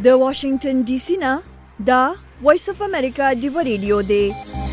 د واشنگټن ډي سي نه دا وایس اف امریکا ډیو ریډیو دی.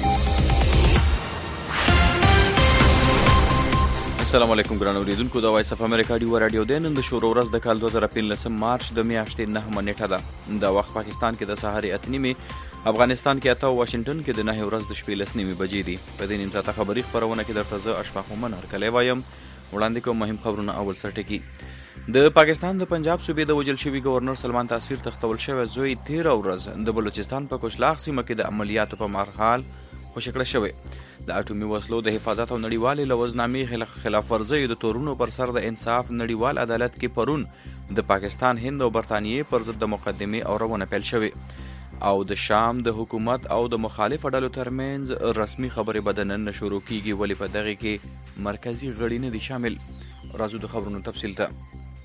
السلام علیکم ګران اوریدونکو، د وایس اف امریکا ډیو رادیو دی. نن د شروع ورځ د کال 2015 مارچ د میاشتې 9 نیټه ده. د وخت پاکستان کې د سهار 8:30، افغانستان کې 8 او واشنگټن کې د 9 ورځ د شپې 10:30 بجې دي. په دې نیم ساعته خبري خبرونه کې درته زه اشفاق مومن هرکلی وایم. وړاندې کوم مهم خبرونه. اول سرټکی د پاکستان د پنجاب صوبې د وژل شوي گورنر سلمان تاثیر تختول شوی زوی 13 ورځ د بلوچستان په کوشلاغ سیمه کې د عملیاتو په مرحال خوشی کړی شوی. د اټومي وسلو د حفاظت او نړیوالې لوزنامې خلاف ورزیو د تورونو پر سر د انصاف نړیوال عدالت کې پرون د پاکستان، هند او برطانیې پر ضد د مقدمې اورونه پیل شوی. او د شام د حکومت او د مخالف ډلو ترمنځ رسمي خبرې به د نن شروع کیږي، ولې په دغه کې مرکزی غړي نه دي شامل. راځو د خبرونو تفصیل ته.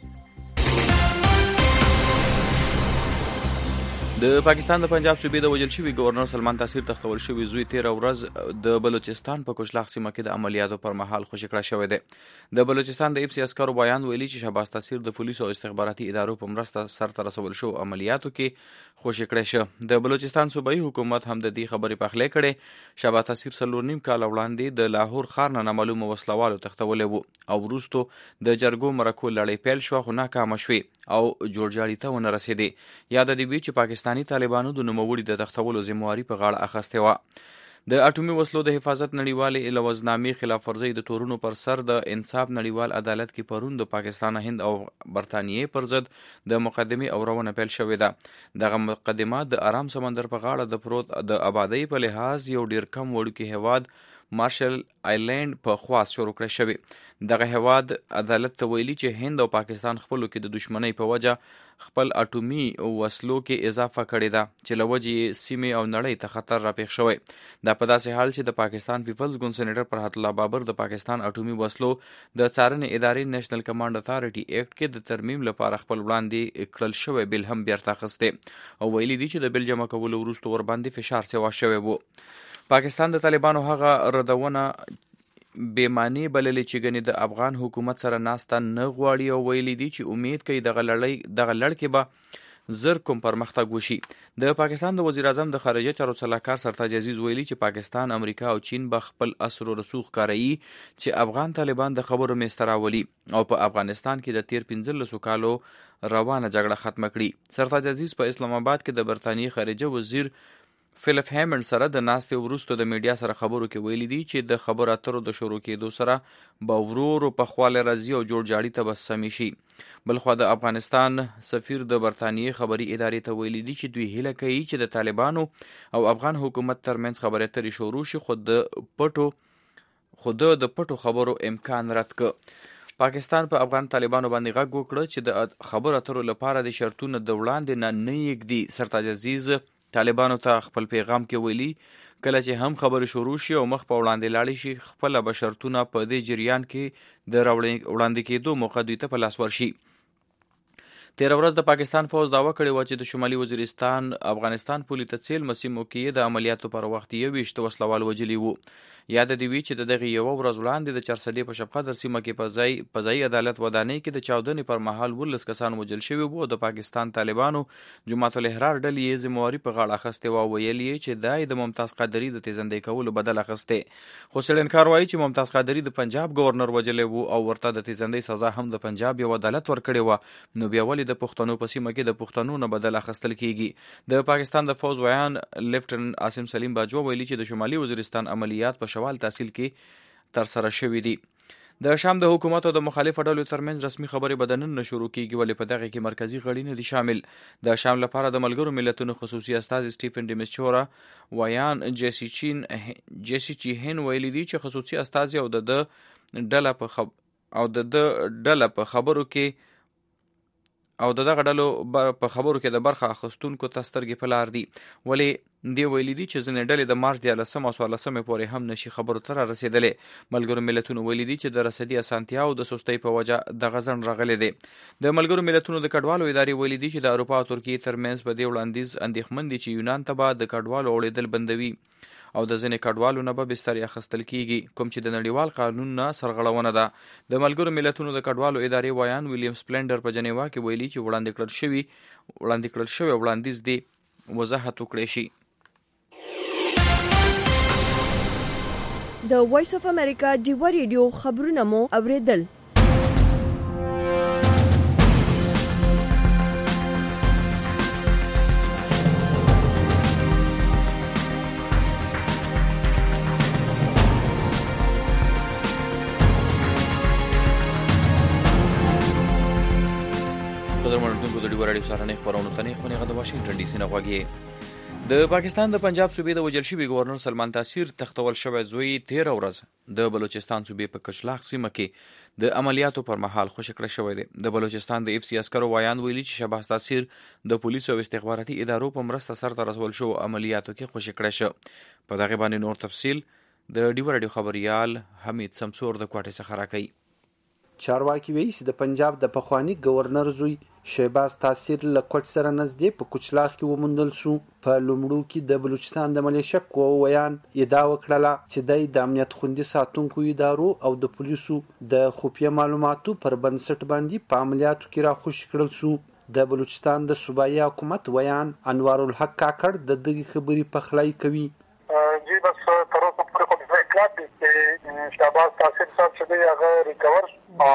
د پاکستان د پنجاب صوبې د وژل شوي گورنر سلمان تاثیر تختول شوی زوی 13 ورځ د بلوچستان په کوشلاغ سیمه کې د عملیاتو پر مهال خوشی کړی شوی دی. د بلوچستان د اف سی عسکرو بیان ویلي چې شهباز تاثیر د پولیسو او استخباراتي ادارو په مرسته سرته رسول شو عملیاتو کې خوشی کړی شو. د بلوچستان صوبایي حکومت هم د دې خبرې پخلی کړي. شهباز تاثیر 4.5 کال وړاندې د لاهور ښار نه نامعلومه وسلوالو تختولی وو او وروستو د جرګو مرکو لړۍ پیل شوه خو ناکامه شوې او جوړجاړي ته ونه رسېدې. یاد دې وي چې پاکستاني طالبانو د نوموړي د تختولو ذمہواري په غاړه اخیستې وه. د اټومي وسلو د حفاظت نړیوالې لوزنامې خلاف ورزي د تورونو پر سر د انصاف نړیوال عدالت کې پرون د پاکستان، هند او برطانیې پر ضد د مقدمې اورونه پیل شوې ده. دغه مقدمه د آرام سمندر په غاړه د پروت د آبادی په لحاظ یو ډیر کم وړوکی هیواد مارشل آیلینډ په خواص شروع کړی شوی. دغه هیواد عدالت ته ویلي چې هند او پاکستان خپلو کې د دشمنۍ په وجه خپل اټومي وسلو کې اضافه کړې ده چې له وجې سیمې او نړۍ ته خطر راپېښ شوی. دا په داسې حال چې د پاکستان پیپلز ګوند سېنیټر فرحت الله بابر د پاکستان اټومي وسلو د څارنې ادارې نېشنل کمانډ اتھارټي ایکټ کې د ترمیم لپاره خپل وړاندې کړل شوی بیل هم بیرته اخیستی او ویلي دي چې د بیل جمع کولو وروسته ورباندې فشار سوا شوی وو. پاکستان د طالبانو هغه ردونه بېماني بللې چې ګنې د افغان حکومت سره ناسته نه غواړي او ویلي دي چې امید کوي دغه لړ کې به زر کوم پرمختګ وشي. د پاکستان د وزیر اعظم د خارجه چارو سلاکار سرتاج عزیز ویلي چې پاکستان، امریکا او چین به خپل اثر و رسوخ کاروي چې افغان طالبان د خبرو میز ته راولي او په افغانستان کې د تیر 15 کالو روانه جګړه ختمه کړي. سرتاج عزیز په اسلام آباد کې د برطانیې خارجه وزیر فیلپ هیمنډ سره د ناستې وروسته د میډیا سره خبرو کې ویلي دي چې د خبرو اترو د شروع کېدو سره به ورو په خواله راځي او جوړجاړي ته به سمې شي. بلخوا د افغانستان سفیر د برطانیې خبري ادارې ته ویلي دي چې دوی هیله کوي چې د طالبانو او افغان حکومت ترمنځ خبرې اترې شروع شي، خو د پټو خبرو امکان رد کړ. پاکستان په افغان طالبانو باندې غږ وکړ چې د خبرو اترو لپاره د شرطونو د وړاندې نه یږدي. سرتاج عزیز طالبانو ته خپل پیغام کې ویلي کله چې هم خبرې شروع شي او مخ په وړاندې لاړې شي، خپله به شرطونه په دې جریان کې د وړاندې کېدو موقع دوی ته په لاس ورشي. 13 ورځ د پاکستان فوج دعوه کړې وه چې د شمالي وزیرستان افغانستان پولې ته څیلمه سیمو کې د عملیاتو پر وخت 21 وسلوال وژلي وو. یاد دې وي چې د دغې یوه ورځ وړاندې د چرسدې په شبقدر سیمه کې په ځایي عدالت ودانۍ کې د چاودنې پر مهال 19 کسان وژل شوي وو. د پاکستان طالبانو جماعت الاحرار ډلې یې ذمہواري په غاړه اخیستې وه او ویل یې چې دا یې د ممتاز قادري د تیزندۍ کولو بدل اخیستې. خو څېړنکار وایي چې ممتاز قادري د پنجاب گورنر وژلی وو او ورته د تیزندۍ سزا هم د پنجاب یو عدالت ورکړې وه، نو بیا ولې د پښتنو په سیمه کې د پښتنو نه بدل اخیستل کیږي. د پاکستان د فوج ویان لیفټننټ عاصم سلیم باجوه ویلي چې د شمالي وزیرستان عملیات په شوال تحصیل کې ترسره شوي دي. د شام د حکومت او د مخالفو ډلو ترمنځ رسمي خبرې به د نن نه شروع کیږي، ولې په دغه کې مرکزي غړي نه دي شامل. د شام لپاره د ملګرو ملتونو خصوصي استازي سټیفن ډیمسچورا ویان جیسی چیهن ویلي دي چې خصوصي استازي او د ډله په خبرو کې او دغه ډلو په خبرو کې د برخه اخیستونکو ته سترګې په لار دي، ولې دی ویلي دي چې ځینې ډلې د مارچ 14 او 14 پورې هم نشي خبرو ته را رسېدلی. ملګرو ملتونو ویلي دي چې د رسدي اسانتیا او د سستۍ په وجه دغه ځنډ راغلی دی. د ملګرو ملتونو د کډوالو ادارې ویلي دي چې د اروپا او ترکیې ترمنځ په دې وړاندیز اندېښمن دي چې یونان ته به د کډوالو اړېدل بندوي او د ځینې کډوالو نه به بستر اخیستل کیږي، کوم چې د نړیوال قانون نه سرغړونه ده. د ملګرو ملتونو د کډوالو ادارې ویان ویلیام سپلنډر په جنیوا کې ویلي چې وړاندې کړل شوی وړاندیز دی وضاحت وکړی شي. د وایس اف امریکا ډیوا ریډیو خبرونه مو اوریدل. د ډیوا راډیو سهارنۍ خپرونو ته نه خونې د واشنگټن ډي سي نه غوږی. د پاکستان د پنجاب صوبې د وژل شوي گورنر سلمان تاثیر تختول شوی زوی 13 ورځ د بلوچستان صوبې په کچلاغ سیمه کې د عملیاتو پر مهال خوشی کړی شوی دی. د بلوچستان د اف سی عسکرو ویان ویلي چې شهباز تاثیر د پولیسو او استخباراتي ادارو په مرسته سرته رسول شو عملیاتو کې خوشی کړی شو. په دغه باندې نور تفصیل د ډیوا راډیو خبريال حمید سمسور د کوټې څخه راکړي. چارواکي وایي چې د پنجاب د پخوانی گورنر زوی شهباز تاثیر له کوټ سره نږدې په کوچلاغ کې وموندل شو. په لومړو کې د بلوچستان د ملیشه قوو ویان ادعا وکړه چې د امنیت خوندي ساتونکو ادارو او د پولیسو د خفیه معلوماتو پر بنسټ باندې په عملیاتو کې راخوشي کړل شو. د بلوچستان د صوبایي حکومت ویان انوار الحق کاکړ د دغه خبرې پخلای کوي. جی بس تر اوسه پورې کوم اطلاعات دي چې شهباز تاثیر صاحب چې دی هغه ریکور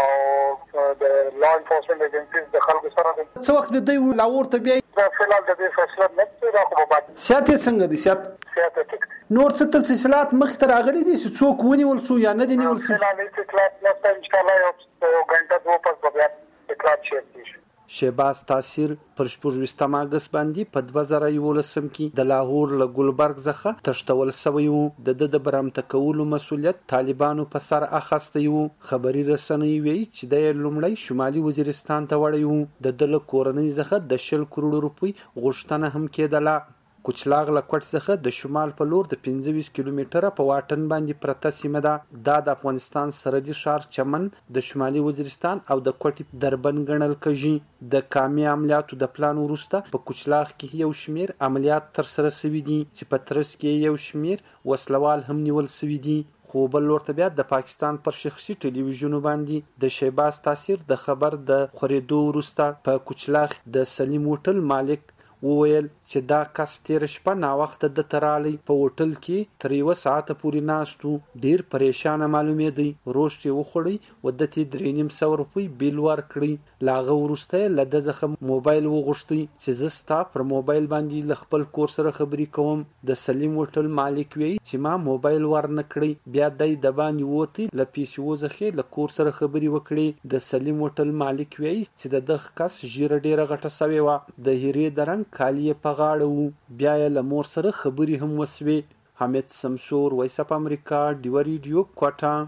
او د لا انفورسمنت ایجنسیز د خلکو سره څه وخت به دوی لاور ته بیا د فلال د دې فیصله نه راخو بعد سیاست څنګه دي سیاست نور څه تفصیلات مخ ته راغلي دي چې څوک ونیول شو یا نه دي نیول شو. فلال اطلاعات نه ان شاء الله یو غنټه دوه پس بیا اطلاعات شي. شهباز تاثیر پر 24 اگست باندې په 2011 کې د لاهور له ګلبرګ څخه تښتول شوی و. د برامته کولو مسولیت طالبانو په سر اخیستی و. خبري رسنۍ وایي چې د لومړی شمالي وزیرستان ته وړی و. د کورنۍ څخه د 10 کروڑ روپۍ غوښتنه هم کېدله. کوچلاغ له کوټ څخه د شمال په لور د 25 کیلومتره په واټن باندې پرته سیمه ده. دا د افغانستان سرحدي ښار چمن د شمالي وزیرستان او د کوټ دربند ګڼل کېږي. د کامي عملیاتو د پلان وروسته په کوچلاغ کې یو شمیر عملیات تر سره شوي دي چې په ترڅ کې یو شمیر وسلوال هم نیول شوي دي. خو بل ورته بیا د پاکستان پر شخصي ټلویزیون باندې د شهباز تاثیر د خبر د خورېدو وروسته په کوچلاغ د سلیم هوټل مالک وویل چې دا کس تیر شپه نا وخت د ترالی په هوټل کې تر 1 ساعت پورې ناستو. ډیر پریشان معلومېدی. روشتي وخوړی و د 3.5 روپۍ بیل ورکړي. لاغه ورسته لده ځخه موبایل وغوښتي چې زستا پر موبایل باندې ل خپل کور سره خبري کوم. د سلیم هوټل مالک وی چې ما موبایل ورن کړی. بیا د باندې ووتی ل پیسو ځخه ل کور سره خبري وکړي. د سلیم هوټل مالک وی چې د دغه کس ژیره ډیره غټه سوی و. د هری درنګ کالیه په غاړه وو. بیا یې له مور سره خبرې هم وسوي. حمید سمسور وایس اف امریکا ډیوا ریډیو کوټا.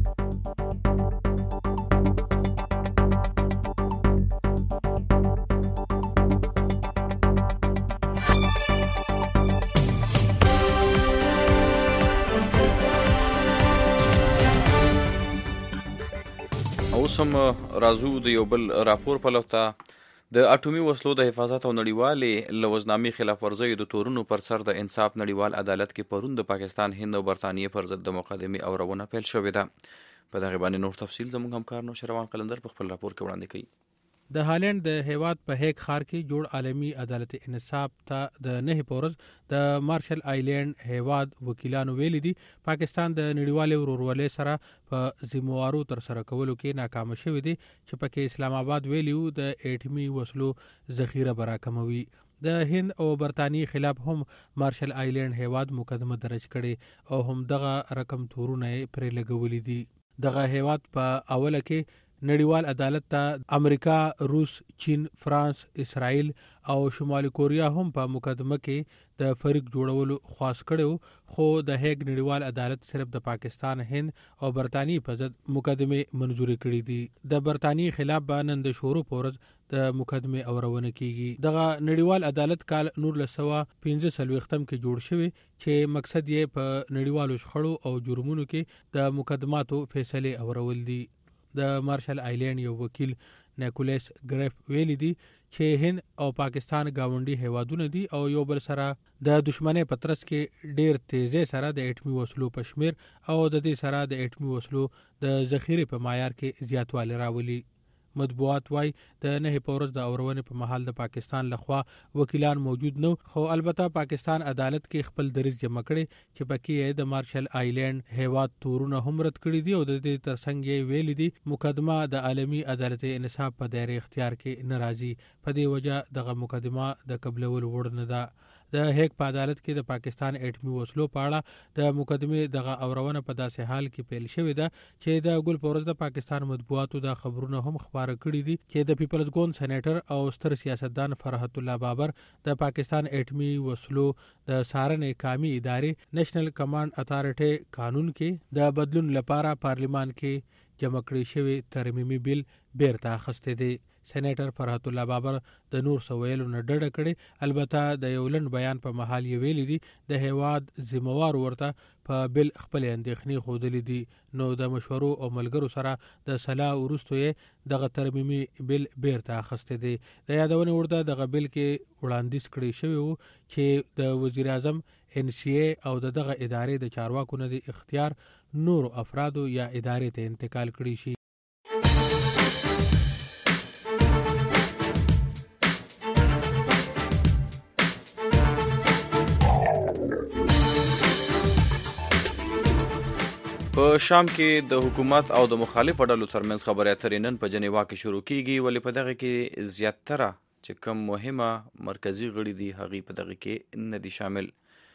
اوس هم راځو د یو بل راپور په لور. د اټومي وسلو د حفاظت او نړیوالې لوزنامې خلاف ورزیو د تورونو پر سر د انصاف نړیوال عدالت کې پرون د پاکستان، هند او برطانیې پر ضد د مقدمې اورونه پیل شوې ده. په دغه باندې نور تفصیل زموږ همکار نوشروان قلندر په خپل راپور کې وړاندې کوي. د هالند د هیواد په هیګ ښار کې جوړ عالمي عدالت انصاف ته د 9 پورز د مارشل آیلینډ هیواد وکیلانو ویلي دي پاکستان د نړیوالې ورورولۍ سره په ذمہوارو تر سره کولو کې ناکام شوی دی چې پکې اسلام آباد ویلیو د اټومي وسلو ذخیره براکموي. د هند او برطانیې خلاف هم مارشل آیلینډ هیواد مقدمه درج کړي او هم دغه رقم تورونه پرې لګولي دي. دغه هیواد په اوله کې نړیوال عدالت ته امریکا، روس، چین، فرانس، اسرائیل او شمالي کوریا هم په مقدمه کې د فریق جوړولو خواست کړو. خو د هیګ نړیوال عدالت صرف د پاکستان، هند او برطانیې په ضد مقدمه منظور کړي دي. د برطانیې خلاف به نن د شورو پورز د مقدمه اورونه کیږي. دغه نړیوال عدالت کال 1945 کې جوړ شوی چې مقصد یې په نړیوالو شخړو او جرمونو کې د مقدماتو فیصله اورول دي. د مارشل آیلینډ یو وکیل نیکولاس ګریف ویلي دي چې هند او پاکستان گاونډي هیوادونه دي او یو بل سره د دښمنۍ په ترڅ کې ډیر تیزی سره د اټمي وسلو په شمیر او د دې سره د اټمي وسلو د ذخیره په معیار کې زیاتوالی راولي. مطبوعات وای د نه پورز د اورونې په محل د پاکستان لخوا وکیلان موجود نو، خو البته پاکستان عدالت کې خپل دریځ جمع کړي چې پکې د مارشل آیلینډ هیواد تورونه هم رد کړي دي او د دې ترڅنګ یې ویلي دي مقدمه د عالمي عدالت انصاف په دایره اختیار کې ناراضي. په دې وجه دغه مقدمه د قبلول وړ نه ده. د هیګ په عدالت کې د پاکستان اټمي وسلو په اړه د مقدمه دغه اورونه په داسې حال کې پیل شوې ده چې د ګل پورز د پاکستان مطبوعاتو د خبرونه هم خبره کړي دي چې د پیپلز ګوند سېنیټر او ستر سیاستدان فرحت الله بابر د پاکستان اټمي وسلو د څارنې قومي ادارې نېشنل کمانډ اتھارټي قانون کې د بدلون لپاره پارلیمان کې جمع کړی شوی ترمیمي بیل بیرته اخیستی دی. سېنیټر فرحت الله بابر د نور سویلو نه ډډه کړي، البته د یو لنډ بیان په محل یې ویلي دي د هیواد ذمہوار ورته په بل خپل اندېښنې ښودلې دي نو د مشورو او ملګرو سره د صلاح وروسته یې دغه ترمیمي بیل بیرته اخیستی دی. د یادونې ورته دغه بیل کې وړاندیز کړی شوی و چې د وزیر اعظم NCA او دغه ادارې د چارواکو نه د اختیار نور افرادو یا ادارې ته انتقال کړي شي. په شام کې د حکومت او د مخالفو ډلو ترمنځ خبرې اترې نن په جنیوا کې شروع کیږي، ولې په دغه کې زیاتره چې کوم مهمه مرکزی غړي دي هغه په دغه کې نه دي شامل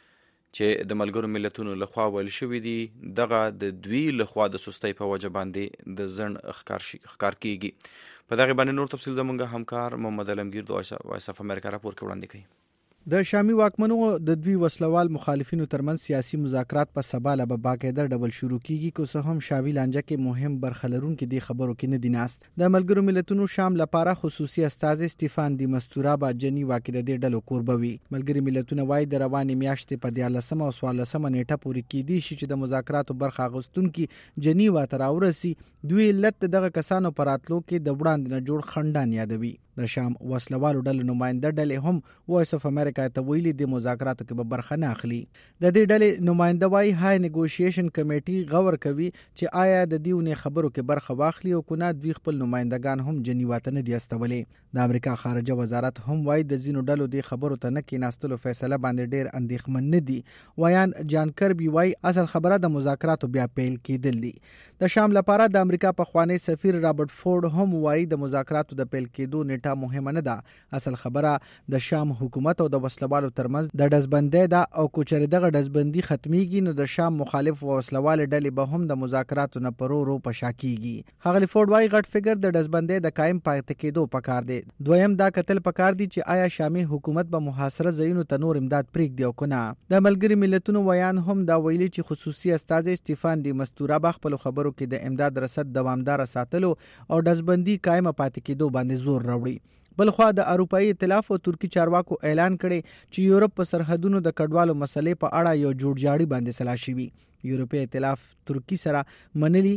چې د ملګرو ملتونو لخوا ویل شوی دي دغه د دوی لخوا د سستۍ په وجه باندې د ځنډ ښکار کیږي. په دغه باندې نور تفصیل زموږ همکار محمد علمگیر د وایس اف امریکا راپور کې وړاندې کوي. د شامي واکمنو د دوی وسلوال مخالفینو ترمنځ سیاسي مذاکرات په سبا له باقاعده ډول شروع کیږي، کو څه هم شاوی لانجه کې مهم برخه لرونکي د خبرو کې نه دي ناست. د ملګرو ملتونو شام لپاره خصوصي استازي سټيفان دی مستورا با جنیوا کې د ډلو قربوي. ملګری ملتونه وایي د روانې میاشتې په 14 او 14 نیټه پورې کې دي چې د مذاکراتو برخه اغوستونکي جنیوا ته راورسي. دوی لټ دغه کسانو پر راتلو کې د وړاندې نه جوړ خندان یادوي. د شام وسلوالو ډلو نماینده ډلې هم وایس اف امریکا ته ویلي د مذاکراتو کې به برخه نه اخلي. د دې ډلې نماینده وايي های نیګوشیشن کمیټي غور کوي چې آیا د دیونه خبرو کې برخه واخلي او کنه دوی خپل نمایندگان هم جنیوا ته نه دي استولي. د امریکا خارجه وزارت هم وايي د زینو ډلو د خبرو ته نه کېناستلو فیصله باندې ډیر اندېښمن نه دي. ویان جان کربي وايي اصل خبره د مذاکراتو بیا پیل کېدل دي. د شام لپاره د امریکا په خوانی سفیر رابرټ فورد هم وايي د مذاکراتو د پیل کېدو نیټه مهمه نه ده. اصل خبره د شام حکومت او د وسلوالو ترمنځ د دزبندۍ ده او کوچر دغه دزبندي ختميږي نو د شام مخالف وسلوال ډلې به هم د مذاکراتو نه پرورو پشاکیږي. خغلی فورد وايي غټ فکر د دزبندۍ د قائم پاتې کېدو پکار دی. دویم دا کتل پکار دی چې آیا شامي حکومت به محاصره ځایونو ته نور امداد پریږدي او کنه. د ملګری ملتونو ویان هم دا ویلي چې خصوصي استازي سټيفان دی مستورا به خپل خبرو کې د امداد رسد دوامدار ساتلو او دزبندي قائم پاتې کېدو باندې زور راوړي. بلخوا د اروپאי ائتلاف او ترکی چارواکو اعلان کړي چې یورپ په سرحدونو د کډوالو مسلې په اړه یو جوړجاړي باندې سلا شوی. یورپی ائتلاف ترکی سره منلي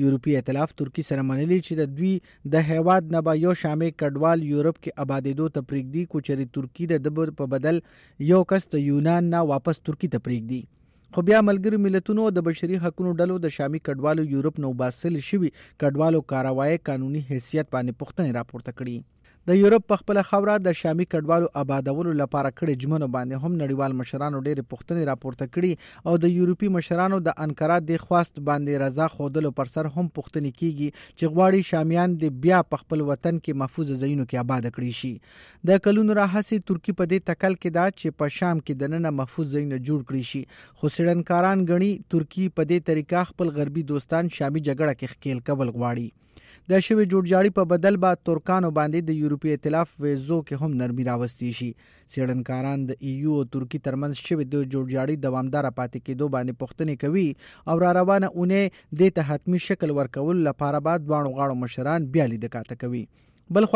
چې د دوی د هیواد نه به یو شامل کډوال یورپ کې آبادېدو ته پریږدي، کوچري ترکی د دبر په بدل یو کس د یونان نه واپس ترکی ته پریږدي. خو بیا ملګری ملتونو د بشري حقوقو ډلو د شامي کډوالو یورپ نو باسل شوی کډوالو کاروای قانوني حیثیت باندې پوښتنه راپورته کړي. د یورپ په خپل خوره د شامي کډوالو آبادولو لپاره کړي جمنو باندې هم نړیوال مشرانو ډېر پوښتنې راپورته کړي او د یورپی مشرانو د انقره د خواست باندې رضا خودلو پر سر هم پوښتنې کیږي چې غواړي شامیان د بیا په خپل وطن کې محفوظ ځایونو کې آباد کړي شي. د کلونو راهسي ترکی په دې تکل کې دا چې په شام کې د نن محفوظ ځایونه جوړ کړي شي، خو سړنکاران غني ترکی په دې طریقه خپل غربي دوستان شامي جګړه کې ښکیل کول غواړي. د شوی جوړجاړي په بدل با ترکانو باندې د یورپی ائتلاف ویزو کې هم نرمي راوستي شي. سیړنکاران د EU او ترکی ترمنځ شوی د جوړجاړي دوامدار پاتې کېدو باندې پوښتنې کوي او را روانه اونې د ته حتمی شکل ورکول لپاره بعد دوه غاړو مشران بیا لید کاته کوي. بلخوا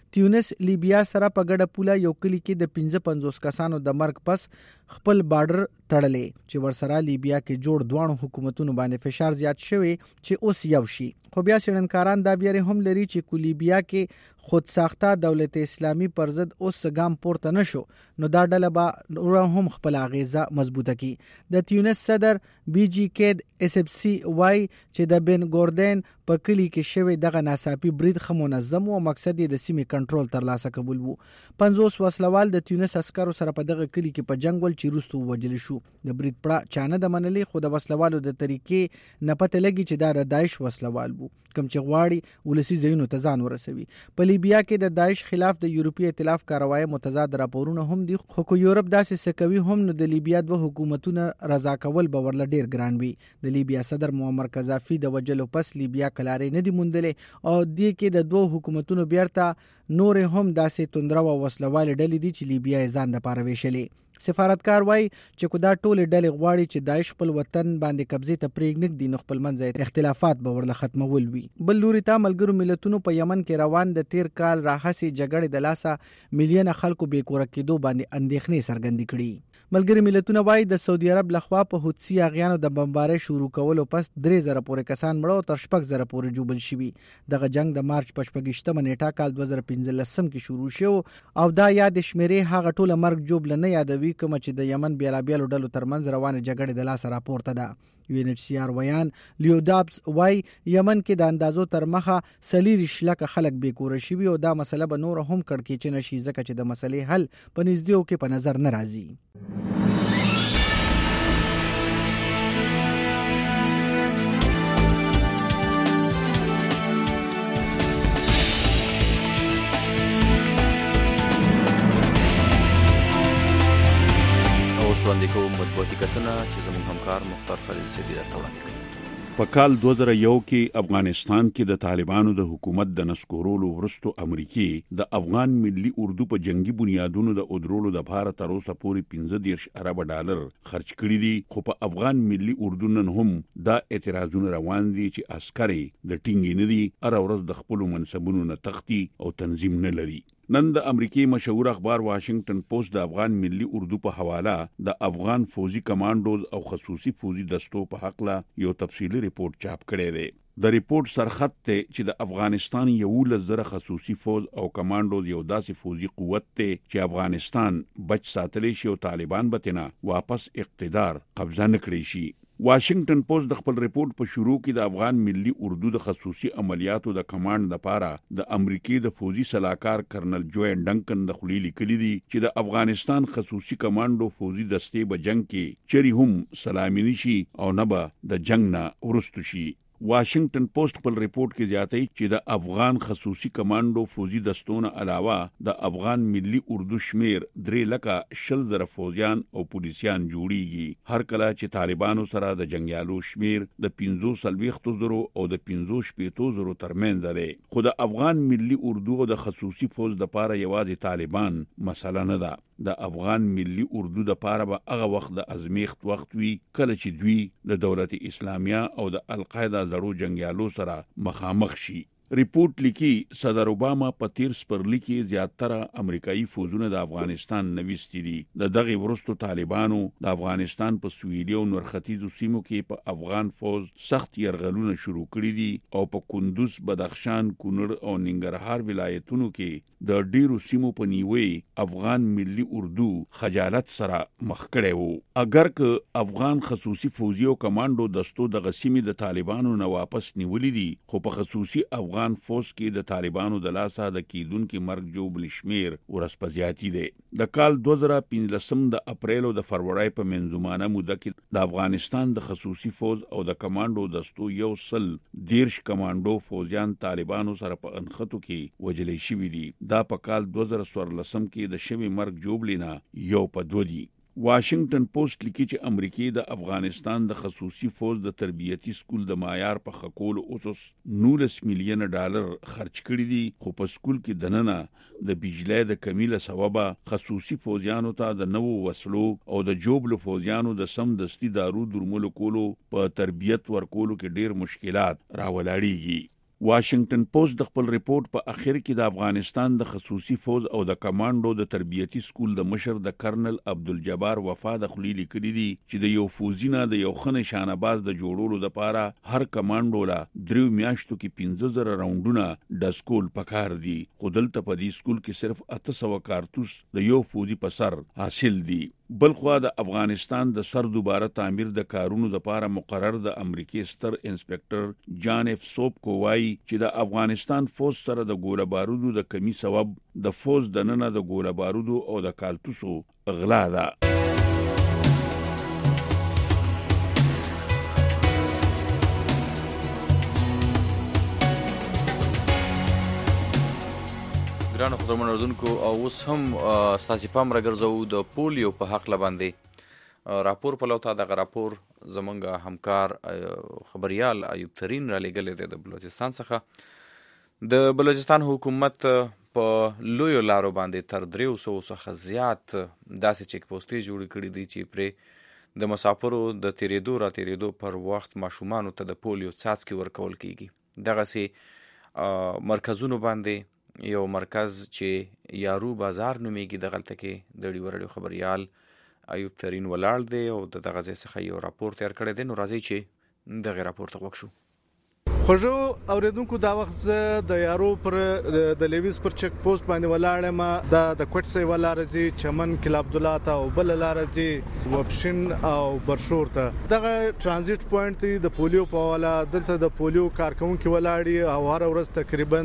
تیونس لیبیا سره په ګډه پوله یو کلی کې د 55 کسانو د مرګ پس خپل بارډر تړلې چې ورسره لیبیا کې جوړ دوه حکومتونو باندې فشار زیات شوی چې اوس یو شي. خو بیا څېړنکاران دا بیارې هم لري چې لیبیا کې خود ساخته دولت اسلامی پر ضد اوس ګام پورته نشو نو دا ډله به هم خپل اغیزه مضبوطه کی. د تیونس صدر بی جی کید اس اف سی وای چې د بن ګوردن په کلی کې شوی دغه ناڅاپي برید خو منظم او مقصد یې د سیمې کنټرول ترلاسه کول وو. 50 وسلوال د تیونس عسکرو سره په دغه کلی کې په جنگ ول چې روستو وجل شو. د برید پړه چانه د منلې خو د وسلوالو د طریقې نه پته لګي چې دا د داعش وسلوال وو کوم چې غواړي ولسی ځایونو ته ځان ورسوي. په لیبیا کې د داعش خلاف د یورپی ائتلاف کاروای متضاد راپورونه هم دي خو کو یورپ داسې سکوي هم نو د لیبیا دوه حکومتونه رضا کول به ورل ډیر ګران وي. د لیبیا صدر معمر قذافي د وجلو پس لیبیا کلارې نه دی موندلې او دې کې د دوه حکومتونو بیرته نور هم داسې توندرو او وسلوال ډلې دي چې لیبیا ځان لپاره ویشلې. سفارتکار وای چې کو دا ټول ډلې غواړي چې داعش خپل وطن باندې قبضه ته پریږنګ دي نو خپل منځ اختلافات به ورله ختمول وي. بل لوري ته ملګرو ملتونو په یمن کې روان د تیر کال راهسي جګړې د لاسه میلیونه خلکو بې کور کېدو باندې اندېښنې څرګندې کړي. ملګری ملتونه وای د سعودي عرب لخوا په حوثي اغیانو د بمبارۍ شروع کولو پس 3000 پورې کسان مړه او تر 6000 پورې جوبل شوي. دغه جنگ د مارچ په 28مه نیټه کال 2015 کې شروع شو او دا یاد شمیرې هغه ټول مرګ جوبل نه یادوي کوم چې د یمن بیلابیلو ډلو ترمنځ روانه جګړې د لاسه راپورته ده. UNHCR ویان لیودابس وای یمن کې د اندازو تر مخه 40 لکه خلک بې کور شوي او دا مسله به نور هم کړکېچ نشي ځکه چې د مسلې حل په نږدې کې په نظر نه راځي. وړاندې کوم مطبوعاتي کتنه چې زموږ همکار مختار خلیل سیدی درته وړاندې کوي. په کال 2001 کې افغانستان کې د طالبانو د حکومت د نسکورولو وروسته امریکای د افغان ملي اردو په جنگي بنیادونو د اودرولو د لپاره تر اوسه پورې 15 ارب ډالر خرج کړي دي. خو په افغان ملي اردو نن هم دا اعتراضونه روان دي چې عسکري د ټینګ نه دي هر ورځ د خپل منصبونو نه تختی او تنظیم نه لري. نن د امریکای مشهور اخبار واشنگټن پوسټ د افغان ملي اردو په حواله د افغان فوزي کمانډوز او خصوصي فوزي دستو په حق لا یو تفصیلی ریپورت چاپ کړی دی. د ریپورت سرخط ته چې د افغانستان یو لزر خصوصي فوز او کمانډوز یو داسې فوزي قوت ته چې افغانستان بچ ساتلی شي او طالبان به تنه واپس اقتدار قبضه نکړي شي. واشنگټن پوسټ د خپل ریپورت په شروع کې د افغان ملي اردو د خصوصي عملیاتو د کمانډ لپاره د امریکای د فوزي سلاکار کرنل جوی ډنکن د خلیل لیکلي دي چې د افغانستان خصوصي کمانډو فوزي دستې په جنگ کې چری هم سلامي نشي او نه به د جنگ نه ورستو شي. واشنگټن پوسټ خپل ریپورت کې زیاتوي چې د افغان خصوصي کمانډو فوزي دستونه علاوه د افغان ملي اردو شمیر 3,00,000 فوجیان او پولیسیان جوړیږي. هر کله چې طالبانو سره د جنگیالو شمیر د 15,000 او د 15,000 ترمنځ دی. خو د افغان ملي اردو او د خصوصي فوج د لپاره یوازې طالبان مسله نه ده. د افغان ملي اردو د لپاره به هغه وخت د ازمیخت وخت وي کله چې دوی د دولت اسلامیه او د القاعده زړو جنگیالو سره مخامخ شي. ریپورت لیکي صدر اوباما په تیر سپرلی کې زیاتره امریکایي فوجونه د افغانستان نويستي دي. د دغه ورستو طالبانو د افغانستان په سویلي او نورختیزو سیمو کې په افغان فوج سخت يرغلونه شروع کړي دي او په کندوز، بدخشان، کونړ او ننګرهار ولایتونو کې د ډیرو سیمو په نیوي افغان ملي اردو خجالت سره مخ کړي وو. اگر که افغان خصوصي فوجي او کمانډو دستو د غسیمې د طالبانو نه واپس نیولې دي خو په خصوصي افغان فوج کې د طالبانو د لاسه د کیدونکو مرګ جوړ شمیر ورسپزیاتی دی. د کال 2015 د اپریل او د فروری په منځمانه موده کې د افغانستان د خصوصي فوج او د کمانډو دستو 110 کمانډو فوجیان طالبانو سره په انخته کې وجلې شوې دي. دا په کال 2014 کې د شوی مرګ جوړلینا یو په 2 دي. واشنگټن پوسټ لیکي چې امریکای د افغانستان د خصوصي فوج د تربیتی سکول د معیار په خکول اوسس 19 میلیون ډالر خرج کړي دي. خو په سکول کې دننه د بجلی د کمی له سببه خصوصي فوجیانو ته د نوو وسلو او د جوبلو فوجیانو د سم دستي دارو درملو کولو په تربیت ورکولو کې ډیر مشکلات راولاړيږي. واشنگټن پوسټ د خپل ریپورت په اخر کې د افغانستان د خصوصي فوج او د کمانډو د تربیتي سکول د مشر د کرنل عبدالجبار وفا د خلیلی کړي دي چې د یو فوجینا د یو خن شانباز د جوړولو لپاره هر کمانډو لا 3 میاشتو کې 15000 راوندونه د سکول پکار دي. خو دلته په دې سکول کې صرف 800 کارتوس د یو فوجي په سر حاصل دي. بلخوا د افغانستان د سر دوباره تعمیر د کارونو لپاره مقرر د امریکای ستر انسپکټر جان اف سوپ کووای چې د افغانستان فوج سره د ګوله بارودو د کمی سبب د فوج د ننه د ګوله بارودو او د کالتوسو غلا ده. ګرانو خبرونه اردوونکو او اوس هم ستاسو پام راګرځو د پولیو په حق لباندې راپور په لوتا دغه راپور زمونږ همکار خبريال ایوب ترین را لګلې دی د بلوچستان څخه. د بلوچستان حکومت په لویو لارو باندې تر 300 څخه زیات داسې چیک پوسټې جوړ کړي دي چې پرې د مسافرو د تیریدو را تیریدو پر وخت ماشومانو ته د پولیو څاڅکي ورکول کیږي. دغه مرکزونو باندې یو مرکز چې یارو بازار نومیږي دغلته کې د ډیورډیو خبريال ایوب ترین ولاړ دی او دغه ځای څخه یو راپور تیار کړی دی. نو راځي چې دغه راپور ته وښو. خوږو اوریدونکو دا وخت زه د یارو پر د لیویز پر چک پوسټ باندې ولاړم. د کوټسي ولارځي چمن کلا عبد الله ته او بل لارځي وپشن او برشور ته. دغه ترانزیت پوینټ دی د پولیو په والا. دلته د پولیو کارکونکو ولاړي او هر ورځ تقریبا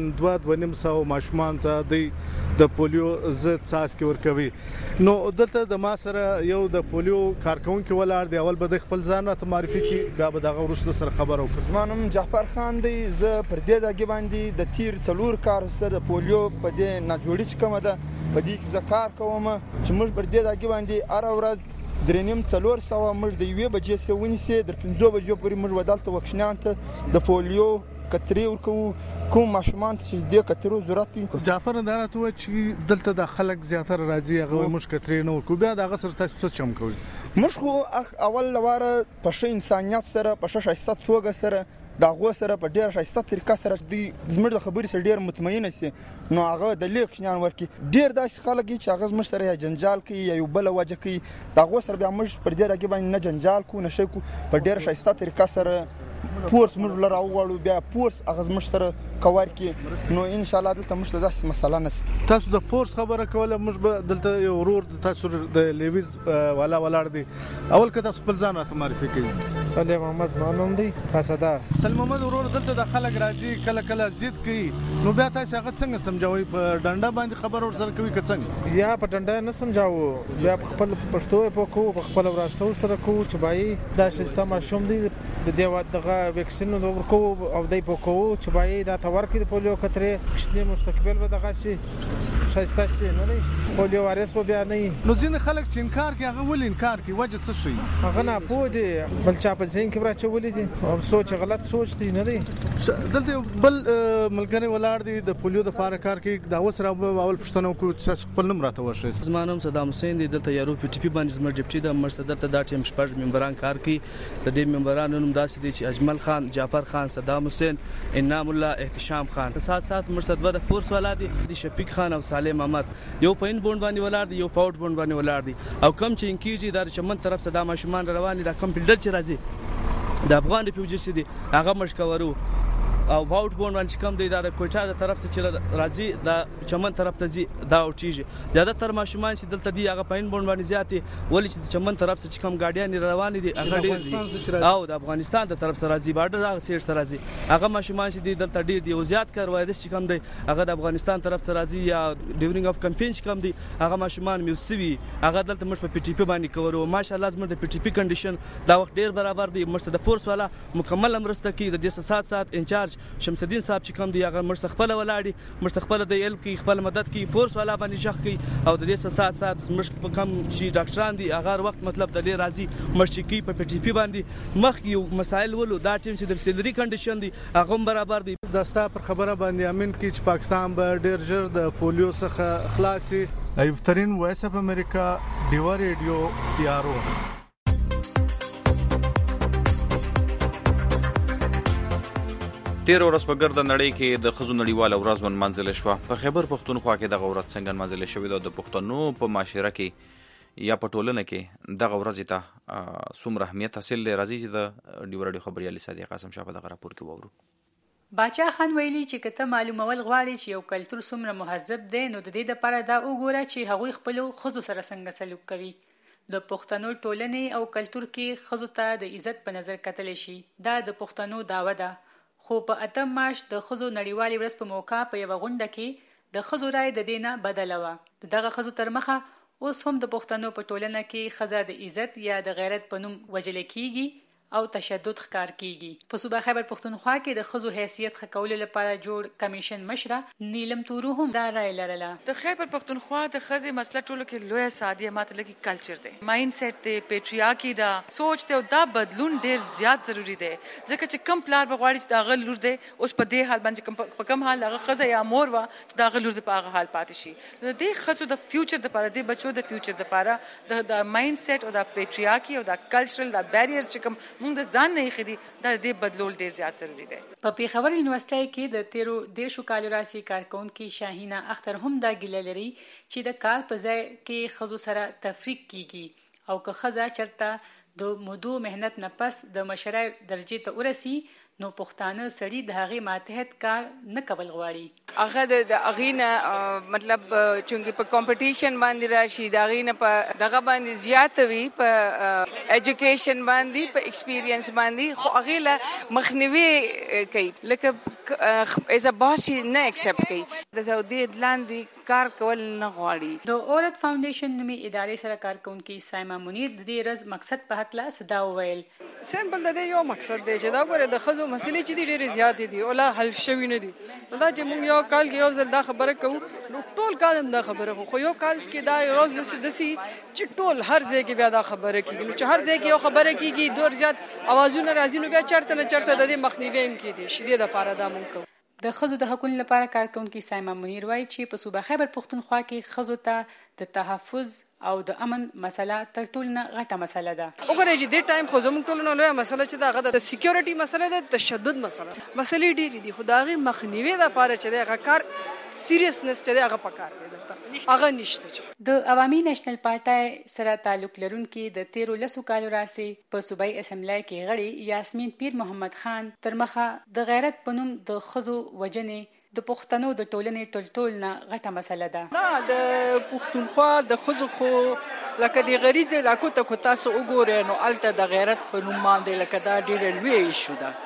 2.5 ماشومان ته د پولیو ضد څاڅکي ورکوي. نو دلته د ما سره یو د پولیو کارکونکو ولاړ دی. اول به د خپل ځان راته معرفي کړي بیا به دغه ورسره سره خبرو کوم. زمانم جعفر خان دی. زه پر دې ځای باندې د تیر 4 کار سره پولیو په دې نه جوړی چې کومه ده په دې کې زکار کوم چې موږ پر دې ځای باندې هر ورځ 3.400 موږ د 1 بجې څخه ونیسي در 5 بجو پورې موږ ودالته وکښنان ته د پولیو کتري ورکو کوم ماشومان چې د کترو ضرورت دي. جعفر دا راته چې دلته د خلک زیاتره راځي هغه موږ کتري نه ورکو بیا د غسر تاسو څه چم کوي. موږ خو اول لواره په شي انسانيت سره په شایسته توګه سره دا غو سره په ډیر شایسته طریقه سره د زمړ د خبرې سره ډیر مطمئن سي. نو هغه د لیک شنان ورکی ډیر داسې خلک چې هغه زمړ سره یا جنجال کوي یا یو بل وجه کوي. دا غو سره بیا موږ پر دې راګي باندې نه جنجال کو نه شي کو په ډیر شایسته طریقه سره پورس موږ لره وغواړو بیا پورس هغه زمړ سره کوار کی. نو ان شاء الله دلته موږ داسې مسله نشته. تاسو د فورس خبره کوله موږ به دلته یو ورور تاسو د لیویز والا ولاړ دی. اول که تاسو خپل ځان راته معرفي کړئ. سلیم محمد معلوم دی قصدار. سلیم محمد ورور دلته د خلک راځي کله کله ضد کوي. نو بیا تاسو هغه څنګه سمجاوي په ډنډه باندې خبر ور سره کوي که څنګه؟ یا په ډنډه نه سمجاوو بیا خپل پښتو په کو خپل وراسو سره کو چې بای دا شسته ماشوم دی د دیو دغه ویکسین نو ورکو او دای په کو چې بای دا تور کې د پولیو کتري چې مستقبل به دغه شي شایسته شي نه دی پولیو وارث په بیا نه. نو ځین خلک چې انکار کوي هغه ول انکار کوي وجه څه شي؟ هغه نه پوه دی بل چا په ذهن کې راچولې دي او سوچ غلط سوچ دی نه دی. دلته بل ملګری ولاړ دی د پولیو د پاره کار کوي دا وسره اول پښتنو کو چې خپل نوم راته ورشي. زمانم صدام حسین دی دلته یارو پی ټی پی باندې زمر ډیپټي د مرصدر ته دا ټیم شپږ ممبران کار کوي. د دې ممبرانو نوم داسې دي چې اجمل خان، جعفر خان، صدام حسین، انعام الله، احتشام خان. سات مرصد د فورس والا دي شفیق خان او صالح محمد. یو پاین بوند باندې ولاړ دي یو پاوټ بوند باندې ولاړ دي. او کم چې انکیږي د چمن طرف صدام ماشومان روان دي دا کمپیوټر چې راځي د افغان ریفیوجی دي هغه مشکورو او باوټ بوند باندې کم دی دا د کوټا د طرف څخه راځي د چمن طرف ته ځي دا اوټیږي. زیاده تر ماشومان چې دلته دی هغه پاین بوند باندې زیاتې ولې چې د چمن طرف څخه کم گاډیان روان دي هغه ډیر دي او د افغانستان د طرف سره راځي بارډر هغه سیر سره راځي هغه ماشومان چې دلته ډیر دی او زیات کار وایرس چې کم دی هغه د افغانستان طرف سره راځي یا ډیورینګ اف کمپین چې کم دی هغه ماشومان میوسوي هغه دلته مش په پی ټی پی باندې کورو. ماشاءالله زموږ د پی ټی پی کنډیشن دا وخت ډیر برابر دی. مرصد فورس والا مکمل مرسته کوي. د 7 انچارج شمس الدین صاحب چې کوم دی هغه مستقبل ولاړی مستقبل د ال کی خپل مدد کی فورس والا باندې شخ کی او د دې سات مشکل کم شي ډاکټران دي هغه وخت مطلب د لې راځي مشکی په پی ټی پی باندې مخ یو مسائل ولو دا ټیم چې د سیلری کنډیشن دي هغه برابر دي. داستا پر خبره باندې امین کی چې پاکستان به ډیر ژر د پولیو څخه خلاصي. ایوب ترین وایس اف امریکا ډیوا ریډیو یارو. 13 ورځ په ګرده نړۍ کې د ښځو نړیواله ورځ ونمانځل شوه. په خیبر پښتونخوا کې دغه ورځ څنګه نمانځل شوې ده؟ د پښتنو په معاشره کې یا په ټولنه کې دغه ورځ ته څومره اهمیت حاصل دی؟ راځي چې د ډیو راډیو خبريالي صادق قاسم شاه په دغه راپور کې وورو. باچا خان ویلي چې کته معلومول غواړي چې یو کلتور څومره مهذب دی، نو د دې لپاره دا وګوره چې هغوی خپل ښځو سره څنګه سلوک کوي. د پښتنو ټولنې او کلتور کې ښځو ته د عزت په نظر کتل شي. دا د پښتنو دعوه ده. خو په 8 مارچ د ښځو نړیوالې ورځ په موقع په یوه غونډه کې د ښځو رای د دې نه بدله وه. د دغه ښځو تر مخه اوس هم د پښتنو په ټولنه کې ښځه د عزت یا د غیرت په نوم وژل کیږي او تشدد ښکار کیږي. په صوبه خیبر پښتونخوا کې د ښځو حیثیت ښه کولو لپاره جوړ کمیشن مشره نیلم تورو هم دا رای لرله. د خیبر پښتونخوا د ښځې مسله ټولو کې لویه سادیه ماته لګي کلچر دی، مایند سیټ دی، پیټریارکی دا سوچ دی او دا بدلون ډیر زیات ضروری دی. ځکه چې کم پلار به غواړي چې دا غل لور دی اوس په دې حال باندې په کم حال هغه ښځه یا مور وا چې دا غل لور دی په هغه حال پاتې شي. د دې ښځو د فیوچر لپاره د بچو د فیوچر لپاره د مایند سیټ او د پیټریارکی او د کلچرل د بیریرز چې کوم موږ د ځان نه خېدي دا دې بدلول ډیر زیات ضروری دی. په پیښور یونیورسيټي کې د 13 کالو راسي کارکونکو شاهینه اختر هم دا ګیله لري چې د کار په ځای کې ښځو سره تفریق کیږي او که ښځه چرته د مودو مهنت نه پس د مشرۍ درجه ته ورسي نو پښتانه سړي د هغې ماتحت کار نه کول غواړي. هغه د اغینه مطلب چونګې په کمپټیشن باندې راشي د اغینه په دغه باندې زیات وي په ایجوکیشن باندې په ایکسپیرینس باندې خو اغیله مخنیوي کوي لکه ایز ا باس نه اکسپټ کوي د دې لاندې کار کول نه غواړي. د اورت فاونډیشن نومي ادارې سره کارکونکي سایما منیر د دې ورځ مقصد په حق لا صدا وویل. سیمپل د یو مقصد دی چې دا ګوره د ښځو مسلې چې ډېرې زیاتې دي او لا حل شوي نه دي. دا چې موږ یو کال کې یو ځل دا خبره کوو نو ټول کال هم دا خبره خو یو کال کې دا یو ورځ داسې چې ټول هر ځای کې بیا دا خبره کېږي. نو چې هر ځای کې یو خبره کېږي ډېر زیات اوازونه راځي نو بیا چېرته نه چېرته د دې مخنیوی هم کېدی شي. دې دپاره دا موږ کوو. د ښځو د حقونو لپاره کارکونکي سایما منیر وایي چې په صوبه خیبر پښتونخوا کې ښځو ته د تحفظ او د امن مسله تر ټولو نه غټه مسله ده. وګورئ چې دې ټایم خو زموږ ټولو نه لویه مسله چې د هغه د سکیورټي مسله ده، تشدد مسله، مسلې ډېرې دي خو د هغې مخنیوي دپاره چې دی هغه کار سیریسنس چې دی هغه پکار دی دلته هغه نشته. د عوامي نېشنل پارټۍ سره تعلق لرونکي د 13 کالو راسي په صوبایي اسمبلی کې غړي یاسمین پیر محمد خان تر مخه د غیرت په نوم د ښځو وژنې د پښتنو د ټولنې ټول نه غټه مسله ده. نه د پښتونخوا د ښځو خو لکه د غریزې علاقو ته کو تاسو وګورئ نو هلته د غیرت په نوم باندې لکه دا ډېره لویه ایشو ده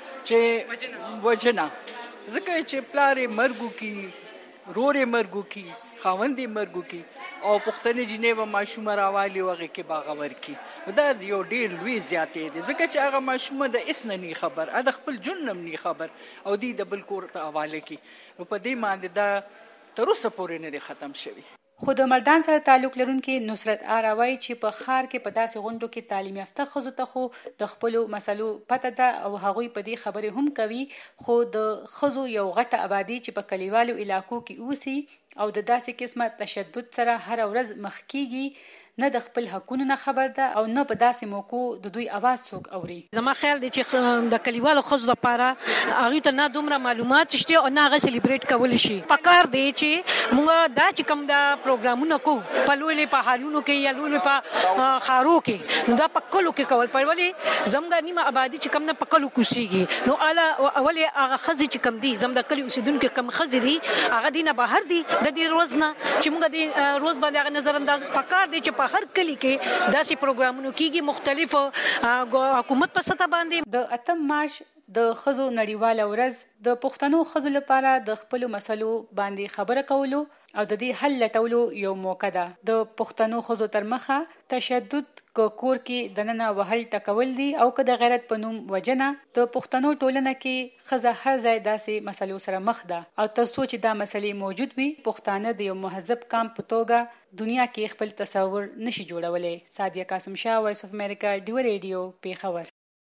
چې وژنه ځکه چې پلار یې مرګ وکړي، رور یې مرګ وکړي، خاوند یې مرګ وکړي او پښتنې جینۍ به ماشومه راوالي او هغې کې به هغه ورکړي. دا یو ډېر لوی زیاتې دی ځکه چې هغه ماشومه د هېڅ نه نه خبر، هغه د خپل ژوند نه نه خبر او دوی د بل کور ته حواله کړي. نو په دې باندې دا تر اوسه پورې نه دی ختم شوی. خو د مردان سره تعلق لرونکي نصرت آرا وایي چې په ښار کې په داسې غونډو کې تعلیم یافته ښځو ته خو د خپلو مسلو پته ده او هغوی په دې خبرې هم کوي، خو د ښځو یو غټه آبادي چې په کلیوالو علاقو کې اوسي او د داسې قسمه تشدد سره هر ورځ مخ کیږي نه د خپل حقونو نه خبر ده او نه په داسې موقعو د دوی اواز څوک اوري. زما خیال دی چې د کلیوالو ښځو لپاره هغوی ته نه دومره معلومات شته او نه هغه سلیبریټ کولی شي. پکار دی چې موږ دا چې کوم دا پروګرامونه کوو په لویلې په حالونو کې یا لویلې په ښارو کې نو دا په کلو کې کول پړ ولې زموږ نیمه آبادي چې کوم نه په کلو کوسیږي نو اولې هغه ښځې چې کوم دي زموږ د کلي اوسېدونکي کوم ښځې دي هغه دي نه بهر دي د دې روز نه چې موږ د روز باندې هغه نظر انداز پکار دی چې هر کلی کې داسې پروګرامونو کېږي مختلف حکومت په سطح باندې. د 8 مارچ د ښځو نړیواله ورځ د پښتنو ښځو لپاره د خپلو مسلو باندې خبره کولو او د دې حل لټولو یو موقع ده. د پښتنو ښځو تر مخه تشدد که کور کې دننه وهل ټکول دي او که د غیرت په نوم وژنه. د پښتنو ټولنه کې ښځه هر ځای داسې مسلو سره مخ ده او تر څو چې دا مسلې موجود وي پښتانه د یو مهذب قام په توګه دنیا کې خپل تصور نشي جوړولی. سادیه قاسم شاه، وایس اف امریکا، ډیو ریډیو، پیښور.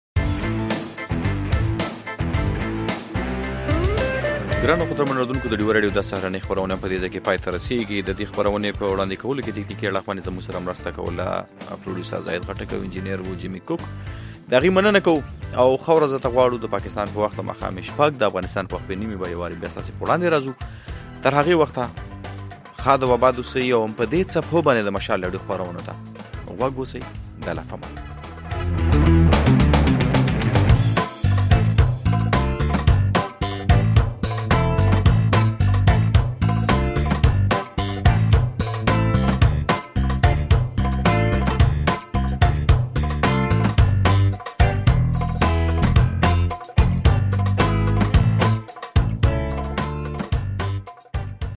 ګرانو قدرمن اورېدونکو د ډیو راډیو د سهارنۍ خپرونه په دې ځای کې پای ته رسېږي. د دې خپرونې په وړاندې کولو کې تکنیکي اړخ باندې زموږ سره مرسته کوله پروډیوسر زاهد غټک او انجینیر و جیمي کوک. د هغې مننه کوو او ښه ورځ ته غواړو. د پاکستان په وخت ماښام شپږ، د افغانستان په وخت نیمې به یو وارې بیا ستاسې په وړاندې راځو. تر هغې وخته ښه د وباد اوسئ او په دې څپو باندې د مشال لړۍ خپرونو ته غوږ اوسئ. د الله په امان.